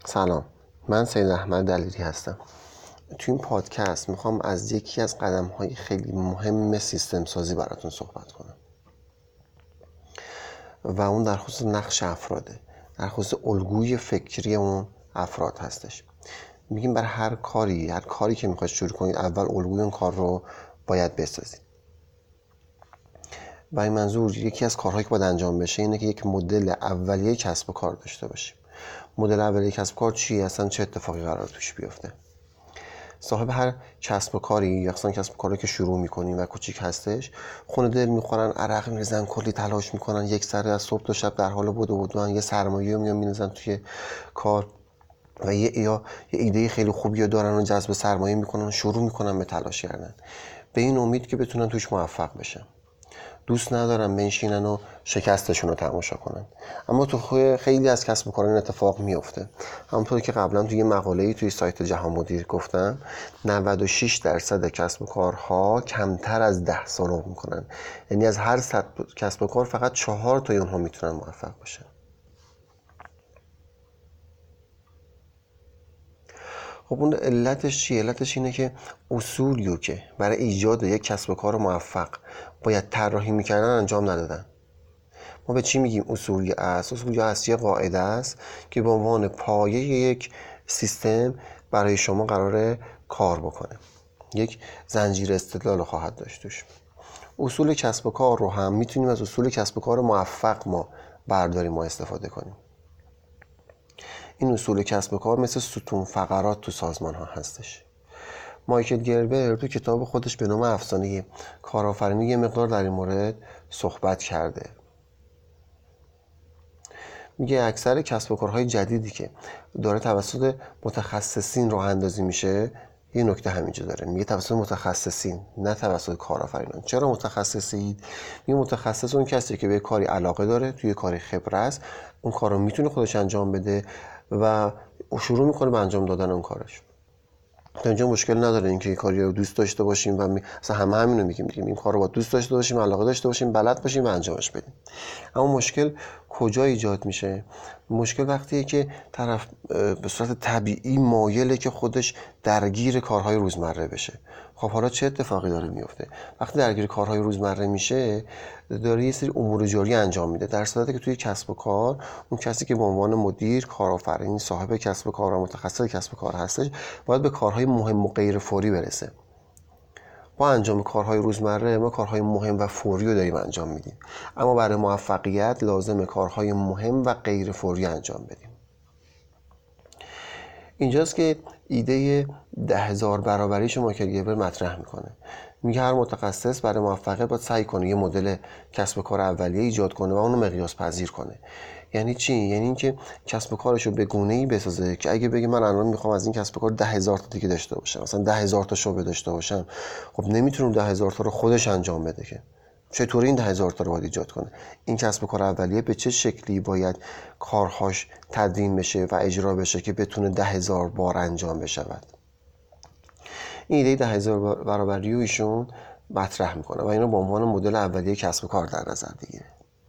سلام، من سید احمد دلیری هستم. تو این پادکست میخوام از یکی از قدم‌های خیلی مهم سیستم سازی براتون صحبت کنم و اون در خصوص نقش افراده، در خصوص الگوی فکری اون افراد هستش. میگیم برای هر کاری که میخواید شروع کنید، اول الگوی اون کار رو باید بسازید. و این منظور یکی از کارهایی که باید انجام بشه اینه که یک مدل اولیه کسب و کار داشته باشیم. مدل اولیه کسب و کار چیه؟ اصلا چه اتفاقی قرار توش بیفته؟ صاحب هر کسب و کاری یا اصلا کسب و کاری که شروع میکنین و کوچیک هستش، خونه دل میخورن، عرق میریزن، کلی تلاش میکنن، یک سره از صبح تا شب در حال بدو یه سرمایه میان میریزن توی کار و یه ایده خیلی خوبی دارن و جذب سرمایه میکنن، شروع میکنن به تلاش کردن به این امید که بتونن توش موفق بشن. دوست ندارن بنشینن و شکستشون رو تماشا کنن. اما تو خیلی از کسب و کاران این اتفاق میفته. همونطور که قبلا توی یه مقاله‌ای توی سایت جهان مدیر گفتم، 96% کسب و کارها کمتر از 10 سال عمر میکنن. یعنی از هر 100 کسب و کار فقط 4 تا اونها میتونن موفق باشن. خب اون علتش چیه؟ علتش اینه که اصولیو که برای ایجاد یک کسب و کار موفق باید طراحی میکردن انجام ندادن. ما به چی میگیم اصولی است؟ اصولی است یه قاعده است که به عنوان پایه یک سیستم برای شما قراره کار بکنه، یک زنجیره استدلال خواهد داشت توش. اصول کسب و کار رو هم میتونیم از اصول کسب و کار موفق ما برداریم، ما استفاده کنیم. این اصول کسب و کار مثل ستون فقرات تو سازمان ها هستش. مایکل گربر تو کتاب خودش به نام افسانه کارآفرینی یه مقدار در این مورد صحبت کرده. میگه اکثر کسب و کارهای جدیدی که داره توسط متخصصین راه اندازی میشه، یه نکته همینجا داره، میگه توسط متخصصین نه توسط کارآفرینان. چرا متخصصین؟ میگه متخصص اون کسی که به کاری علاقه داره، توی کاری خبره است، اون کار رو میتونه خودش انجام بده و شروع میکنه به انجام دادن اون کارش. تا اینجا مشکل نداره اینکه کاری رو دوست داشته باشیم و اصلا همه همینو میگیم این کار رو با دوست داشته باشیم، علاقه داشته باشیم، بلد باشیم و انجامش بدیم. اما مشکل کجا ایجاد میشه؟ مشکل وقتیه که طرف به صورت طبیعی مایله که خودش درگیر کارهای روزمره بشه. خب حالا چه اتفاقی داره میفته؟ وقتی درگیر کارهای روزمره میشه، داره یه سری امور جاری انجام میده، در صورتی که توی کسب و کار اون کسی که به عنوان مدیر، کارآفرین، صاحب کسب و کار و متخصص کسب و کار هستش، باید به کارهای مهم و غیر فوری برسه. با انجام کارهای روزمره ما کارهای مهم و فوری رو داریم انجام میدیم، اما برای موفقیت لازمه کارهای مهم و غیر فوری انجام بدیم. اینجاست که ایده 10,000 برابریش مایکل گربر مطرح میکنه. میگه هر متخصص برای موفقیت باید سعی کنه یه مدل کسب و کار اولیه ایجاد کنه و اونو مقیاس پذیر کنه. یعنی چی؟ یعنی اینکه کسب و کارشو به گونه‌ای بسازه که اگه بگه من الان میخوام از این کسب و کار 10,000 تا دیگه داشته باشم، مثلا 10,000 تا شعبه داشته باشم، خب نمیتونم 10,000 تا رو خودش انجام بده که. چطوری این 10,000 تا رو باید ایجاد کنه؟ این کسب و کار اولیه به چه شکلی باید کارهاش تدوین بشه و اجرا بشه که بتونه 10,000 بار انجام بشود؟ این ایده 10,000 برابری رو ایشون مطرح میکنه و اینو به عنوان مدل اولیه کسب و کار در نظر بگیره.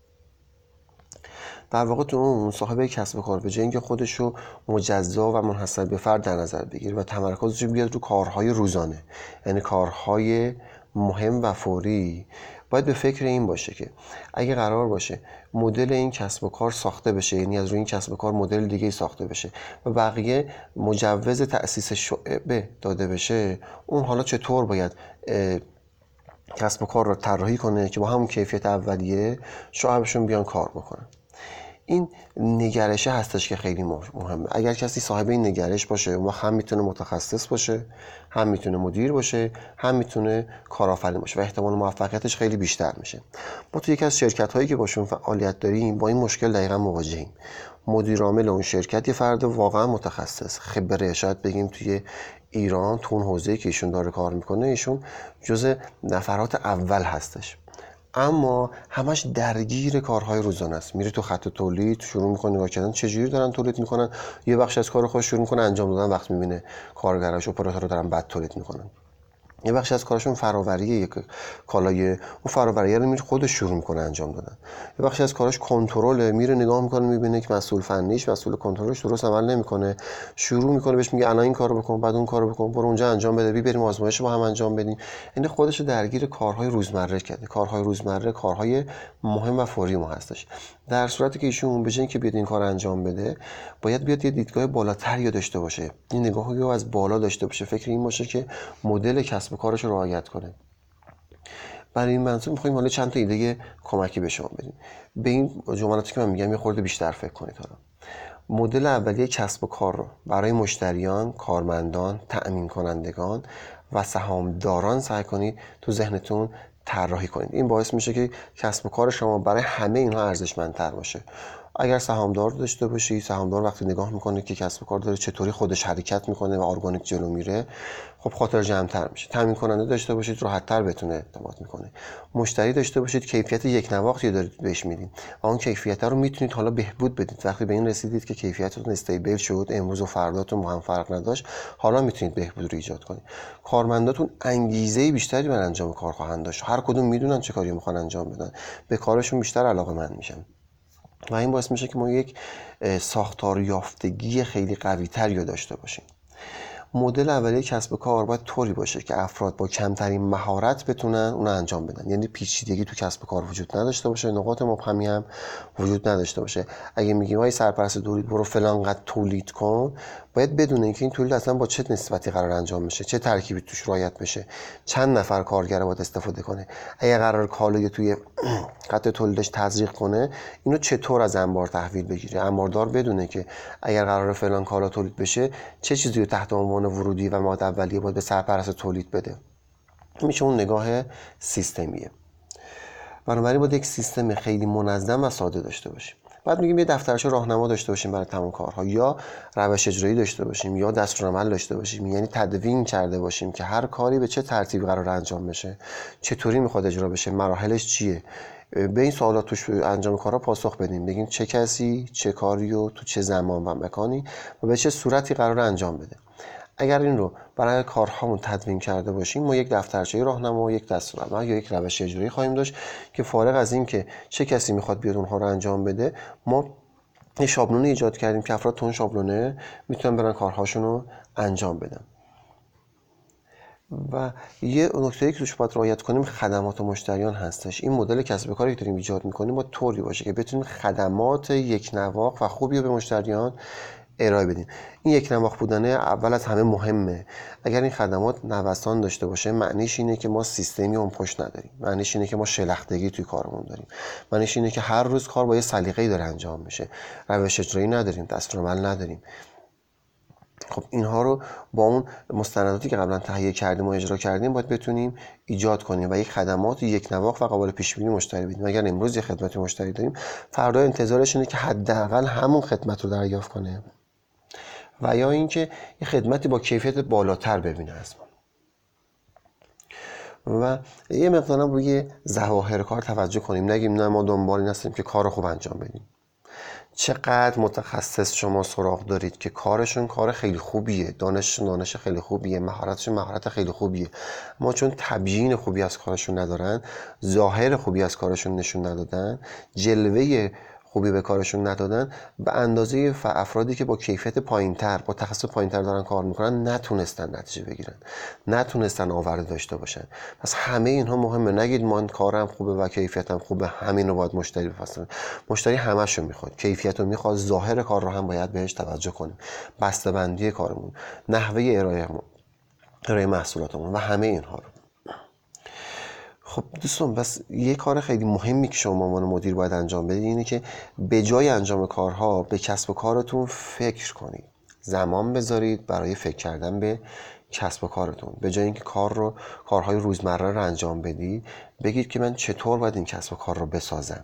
در واقع تو اون صاحب کسب و کار به جای اینکه خودش رو مجزا و منحصر به فرد در نظر بگیره و تمرکزش رو بیاد رو کارهای روزانه، یعنی کارهای مهم و فوری، باید به فکر این باشه که اگه قرار باشه مدل این کسب و کار ساخته بشه، یعنی از روی این کسب و کار مدل دیگه ساخته بشه و بقیه مجوز تأسیس شعبه داده بشه، اون حالا چطور باید کسب و کار رو طراحی کنه که با همون کیفیت اولیه شعبشون بیان کار بکنن. این نگرشه هستش که خیلی مهمه. اگر کسی صاحب این نگرش باشه، اون هم میتونه متخصص باشه، هم میتونه مدیر باشه، هم میتونه کارآفرین باشه و احتمال موفقیتش خیلی بیشتر میشه. ما تو یکی از شرکت هایی که باشون فعالیت داریم با این مشکل دقیقا مواجهیم. مدیر عامل اون شرکت یه فرد واقعا متخصص، خبره، شاید بگیم توی ایران تو اون حوزه‌ای که ایشون داره کار میکنه ایشون جزء نفرات اول هستش، اما همش درگیر کارهای روزانه است. میره تو خط تولید شروع میکنه نگاه کردن چجوری دارن تولید میکنن، یه بخش از کار خودش شروع میکنه انجام دادن، وقت میبینه کارگراش اپراتورها دارن بد تولید میکنن. یه بخشی از کارشون فراوریه، یک کالای اون فراوریه رو میره خودش شروع میکنه انجام دادن. یه بخشی از کارش کنترله، میره نگاه میکنه میبینه که مسئول فنیش، مسئول کنترلش درست عمل نمیکنه، شروع میکنه بهش میگه الان این کارو بکن، بعد اون کارو بکن، برو اونجا انجام بده، بریم آزمایش با هم انجام بدیم. یعنی خودش رو درگیر کارهای روزمره کرده. کارهای روزمره کارهای مهم و فوری ما هستش. در صورتی که ایشون به جای اینکه بیاد این کار انجام بده، باید بیاد یه دیدگاه بالاتری داشته باشه، این نگاهی رو از بالا داشته باشه، فکر این باشه که مدل کسب و کارش رو رعایت کنه. برای این منظور می‌خوایم حالا چند تا ایده کمکی به شما بدیم. به این جملاتی که من میگم یه خورده بیشتر فکر کنید. حالا مدل اولیه کسب و کار رو برای مشتریان، کارمندان، تأمین کنندگان و سهامداران سعی کنید تو ذهنتون طراحی کنید. این باعث میشه که کسب و کار شما برای همه اینها ارزشمندتر باشه. اگر سهامدار داشته باشی، سهامدار وقتی نگاه میکنه که کسب و کار داره چطوری خودش حرکت میکنه و ارگانیک جلو میره، خب خاطر جمع‌تر میشه. تامین کننده داشته باشید راحت‌تر بتونه اعتماد میکنه. مشتری داشته باشید کیفیت یک نواختی دارید بهش میدین و اون کیفیت رو میتونید حالا بهبود بدید. وقتی به این رسیدید که کیفیتتون استیبل شد، امروز و فرداتون با هم فرق نداشت، حالا میتونید بهبود رو ایجاد کنید. کارمنداتون انگیزه بیشتری برای انجام کار خواهند داشت. هر کدوم میدونن چه کاری میخوان انجام بدن. به کارشون بیشتر علاقه‌مند میشن. و این باعث میشه که ما یک ساختار یافتگی خیلی قوی تری داشته باشیم. مدل اولیه کسب و کار باید طوری باشه که افراد با کمترین مهارت بتونن اون انجام بدن. یعنی پیچیدگی تو کسب و کار وجود نداشته باشه، نقاط مبهمی هم وجود نداشته باشه. اگه میگیم های سرپرست تولید برو فلان قد تولید کن، باید بدونه که این تولید اصلا با چه نسبتی قرار انجام بشه، چه ترکیبی توش رعایت بشه، چند نفر کارگر باید استفاده کنه، اگه قرار کالای توی خط تولیدش تزریق کنه، اینو چطور از انبار تحویل بگیره. انباردار بدونه که اگر قرار فلان کالا تولید بشه چه چیزی رو تحت عنوان ورودی و ماده اولیه باید به سرپرست تولید بده. میشه اون نگاه سیستمیه. بنابراین باید یک سیستم خیلی منظم و ساده داشته باشیم. بعد میگیم یه دفترچه راهنما داشته باشیم برای تمام کارها، یا روش اجرایی داشته باشیم، یا دستورالعمل داشته باشیم. یعنی تدوین کرده باشیم که هر کاری به چه ترتیبی قرار انجام بشه، چطوری میخواد اجرا بشه، مراحلش چیه. به این سوالات توش انجام کارها پاسخ بدیم، بگیم چه کسی چه کاری و تو چه زمان و مکانی و به چه صورتی قرار انجام بده. اگر این رو برای کارهامون تدوین کرده باشیم، ما یک دفترچه راهنما و یک دستورالعمل یا یک روش اجرایی خواهیم داشت که فارغ از این که چه کسی میخواد بیاد اونها رو انجام بده، ما یه شابلونه ایجاد کردیم که افراد تو اون شابلونه میتونن برن کارهاشون رو انجام بدن. و یه نکته‌ای که توش باید رعایت کنیم خدمات مشتریان هستش. این مدل کسب و کاری که داریم ایجاد میکنیم با طوری باشه که بتونیم خدمات یک نواخت و خوبی رو به مشتریان ارائه بدیم. این یک نواخت بودنه اول از همه مهمه. اگر این خدمات نوسان داشته باشه، معنیش اینه که ما سیستمی اون پشت نداریم، معنیش اینه که ما شلختگی توی کارمون داریم، معنیش اینه که هر روز کار با یه سلیقه‌ای داره انجام میشه، روش اجرایی نداریم، دستورالعمل نداریم. خب اینها رو با اون مستنداتی که قبلا تهیه کردیم و اجرا کردیم باید بتونیم ایجاد کنیم و یک خدمات یک نواخت و قابل پیش بینی مشتری بدیم. اگر امروز یه خدمت مشتری داریم، فردا انتظارش اینه که حداقل همون خدمت رو دریافت کنه و یا اینکه یه خدمتی با کیفیت بالاتر ببینه از ما. و یه مقدارم روی ظواهر کار توجه کنیم، نگیم نه ما دنبال این هستیم که کار خوب انجام بدیم. چقدر متخصص شما سراغ دارید که کارشون کار خیلی خوبیه، دانش خیلی خوبیه، مهارتشون مهارت خیلی خوبیه، ما چون تبیین خوبی از کارشون ندارن، ظاهر خوبی از کارشون نشون ندادن، جلوه خوبی به کارشون ندادن، به اندازه افرادی که با کیفیت پایینتر، با تخصص پایینتر دارن کار میکنن نتونستن نتیجه بگیرن، نتونستن آورده داشته باشن. پس همه اینها مهمه. نگید من کارم خوبه و کیفیتم خوبه همین رو باید مشتری بپسنده. مشتری همه‌شو میخواد، کیفیت رو میخواد، ظاهر کار رو هم باید بهش توجه کنیم، بسته‌بندی کارمون، نحوه ارائه محصولاتمون و همه اینها رو. خب دوستان، بس یه کار خیلی مهمی که شما عنوان مدیر باید انجام بدید اینه که به جای انجام کارها به کسب و کارتون فکر کنید، زمان بذارید برای فکر کردن به کسب و کارتون. به جای اینکه کارهای روزمره رو انجام بدید، بگید که من چطور باید این کسب و کار رو بسازم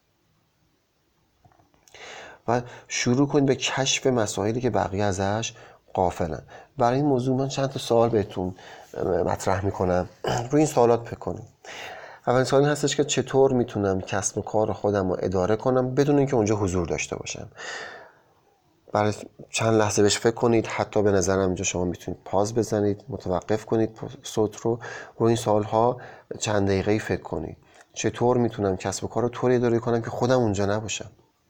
و شروع کنید به کشف مسائلی که بقیه ازش غافلن. برای این موضوع من چند تا سوال بهتون مطرح میکنم، روی این سوالات فکر کنید. اولین سوال این هستش که چطور میتونم کسب و کار خودم رو اداره کنم بدون اینکه اونجا حضور داشته باشم. برای چند لحظه بهش فکر کنید. حتی به نظرم اینجا شما میتونید پاز بزنید، متوقف کنید صوت رو این سوالها چند دقیقه‌ای فکر کنید. چطور میتونم کسب و کار رو طوری اداره کنم که خودم اونجا نباشم؟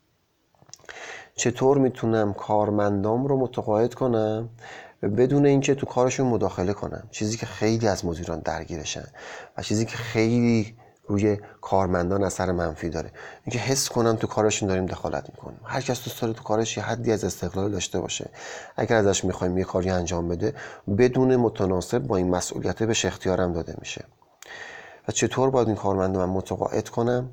چطور میتونم کارمندام رو متقاعد کنم بدون اینکه تو کارشون مداخله کنم؟ چیزی که خیلی از مدیران درگیرشن و چیزی که خیلی روی کارمندان اثر منفی داره، اینکه حس کنن تو کارشون داریم دخالت میکنیم. هر کس دوست داره تو کارش یه حدی از استقلال داشته باشه. اگر ازش میخوایم یه کاری انجام بده بدون متناسب با این مسئولیت بهش اختیارم داده میشه. و چطور باید این کارمند من متقاعد کنم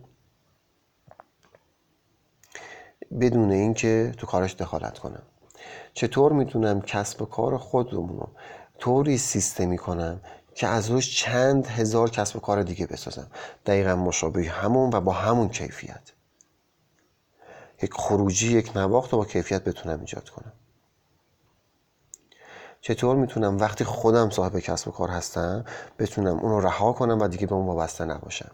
بدون اینکه تو کارش دخالت کنم؟ چطور میتونم کسب و کار خودمون رو طوری سیستمی کنم که از روش چند هزار کسب و کار دیگه بسازم دقیقا مشابه همون و با همون کیفیت، یک خروجی، یک نواخت رو با کیفیت بتونم ایجاد کنم؟ چطور میتونم وقتی خودم صاحب کسب و کار هستم بتونم اون رو رها کنم و دیگه به اون وابسته نباشم؟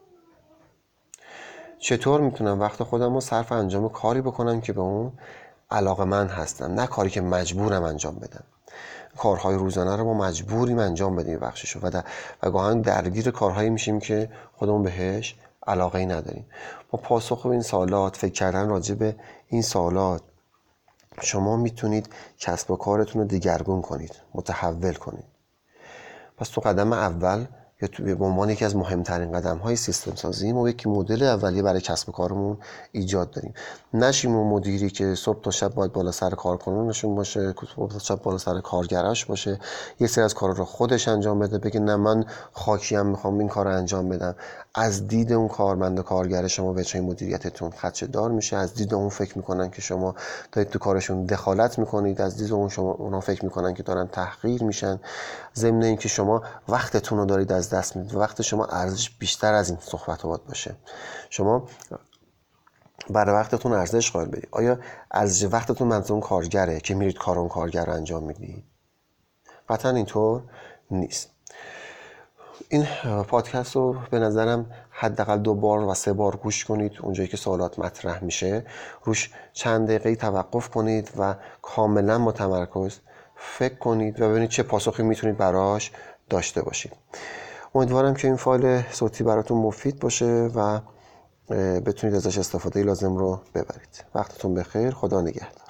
چطور میتونم وقت خودم رو صرف انجام کاری بکنم که به اون علاقه‌مند هستم، نه کاری که مجبورم انجام بدم؟ کارهای روزانه رو ما مجبوریم انجام بدیم بخششو و گاهن درگیر کارهایی میشیم که خودمون بهش علاقه‌ای نداریم. با پاسخ به این سوالات، فکر کردن راجع به این سوالات، شما میتونید کسب و کارتون رو دگرگون کنید، متحول کنید. پس تو قدم اول یا تو به عنوان یکی از مهمترین قدم‌های سیستم سازی ما یک مدل اولیه برای کسب و کارمون ایجاد داریم. نشیم اون مدیری که صبح تا شب باید بالا سر کارکنانشون باشه، صبح تا شب بالا سر کارگراش باشه، یه سری از کارا رو خودش انجام بده، بگه نه من خاکیم میخوام این کارو انجام بدم. از دید اون کارمند و کارگر شما به چه مدیریتتون خدشه دار میشه. از دید اون فکر میکنن که شما دارید تو کارشون دخالت میکنید. از دید اون اونا فکر میکنن که دارن تحقیر میشن. ضمن اینکه شما وقتتون رو دارید از دست میدید و وقت شما ارزش بیشتر از این صحبت باشه. شما برای وقتتون ارزش قائل بدید. آیا ارزش وقتتون منظور اون کارگره که میرید کار اون کارگر رو انجام میدید؟ قطعا اینطور نیست. این پادکست رو به نظرم حداقل 2 بار و 3 بار گوش کنید. اونجایی که سوالات مطرح میشه روش چند دقیقه توقف کنید و کاملا متمرکز فکر کنید و ببینید چه پاسخی میتونید براش داشته باشید. امیدوارم که این فایل صوتی براتون مفید باشه و بتونید ازش استفاده لازم رو ببرید. وقتتون بخیر. خدا نگهدار.